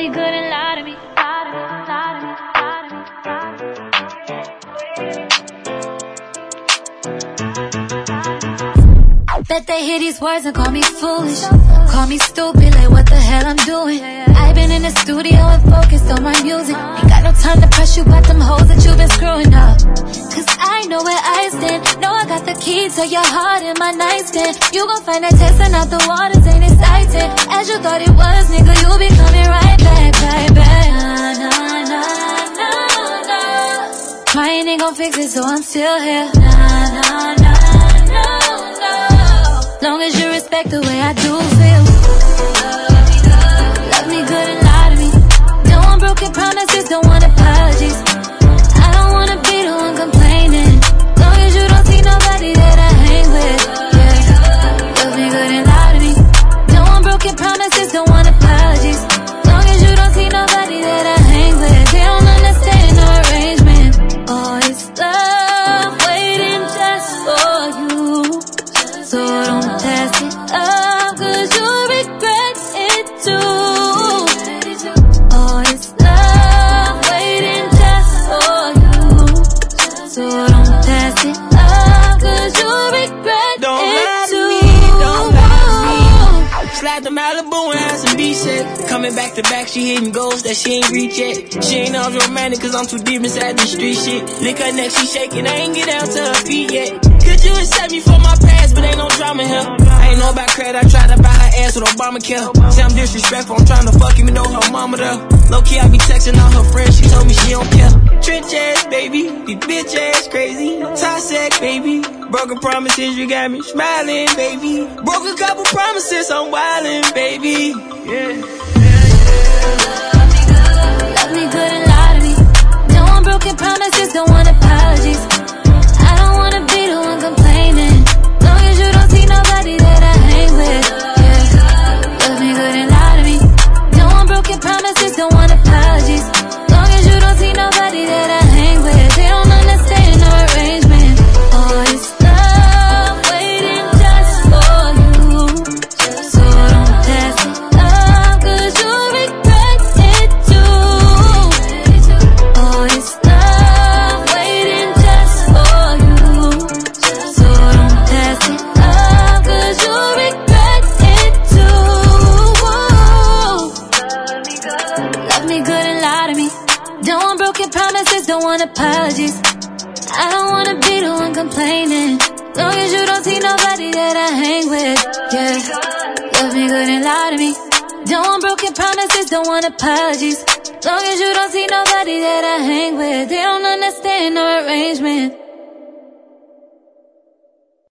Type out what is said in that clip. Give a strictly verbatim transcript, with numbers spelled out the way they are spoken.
me good and lie to me. Lie to me, lie to me, lie to me, lie to me. Bet they hear these words and call me foolish, call me stupid, like what the hell I'm doing. I've been in the studio and focused on my music. Ain't got no time to press you about them hoes that you been screwing up. Cause I know where I stand, know I got the key to your heart in my nightstand. You gon' find that testing out the waters ain't exciting as you thought it was, nigga, you'll be coming right back, right back. Nah, nah, nah, nah, nah. Crying ain't gon' fix it, so I'm still here. Nah, nah, nah, nah, nah. Long as you respect the way I do feel. Love me good and lie to me. Don't want broken promises, don't want apologies. I don't wanna be the one complaining. Long as you don't see nobody that I hang with. Yeah. Love me good and lie to me. Don't want broken promises, don't want apologies. Long as you don't see nobody that I hang with. They don't understand no arrangement. Oh, it's love waiting just for you. So don't pass it up, cause you'll regret it too. Oh, it's love waiting just for you. So don't pass it up, cause you'll regret don't it lie to too. me, don't lie to me. Slide to Malibu and have some beach shit. Coming back to back, she hitting goals that she ain't reach yet. She ain't all romantic cause I'm too deep inside the street shit. Lick her neck, she shaking, I ain't get down to her feet yet. Could you accept me for my past, but ain't no drama here. I ain't know about credit, I tried to buy her ass with Obamacare. Say I'm disrespectful, I'm trying to fuck even though her mama there. Low key, I be texting all her friends, she told me she don't care. Trench ass, baby, these bitch ass crazy. Toxic, baby, broken promises, you got me smiling, baby. Broke a couple promises, I'm wildin', baby. Yeah. Love me good and lie to me. Don't want broken promises, don't want apologies. I don't wanna be the one complaining. Long as you don't see nobody that I hang with. Yeah. Love me good and lie to me. Don't want broken promises, don't want apologies. Long as you don't see nobody that I hang with. They don't understand no arrangement. Oh, it's love waiting just for you. So don't pass it up, cause you'll regret it too. Oh, it's love waiting just for you. So don't pass it up, cause you'll regret it too. Love me good and lie to me. Don't want broken promises, don't want apologies. I don't wanna be the one complaining. Long as you don't see nobody that I hang with. Yeah. Love me good and lie to me. Don't want broken promises, don't want apologies. Long as you don't see nobody that I hang with. They don't understand no arrangement.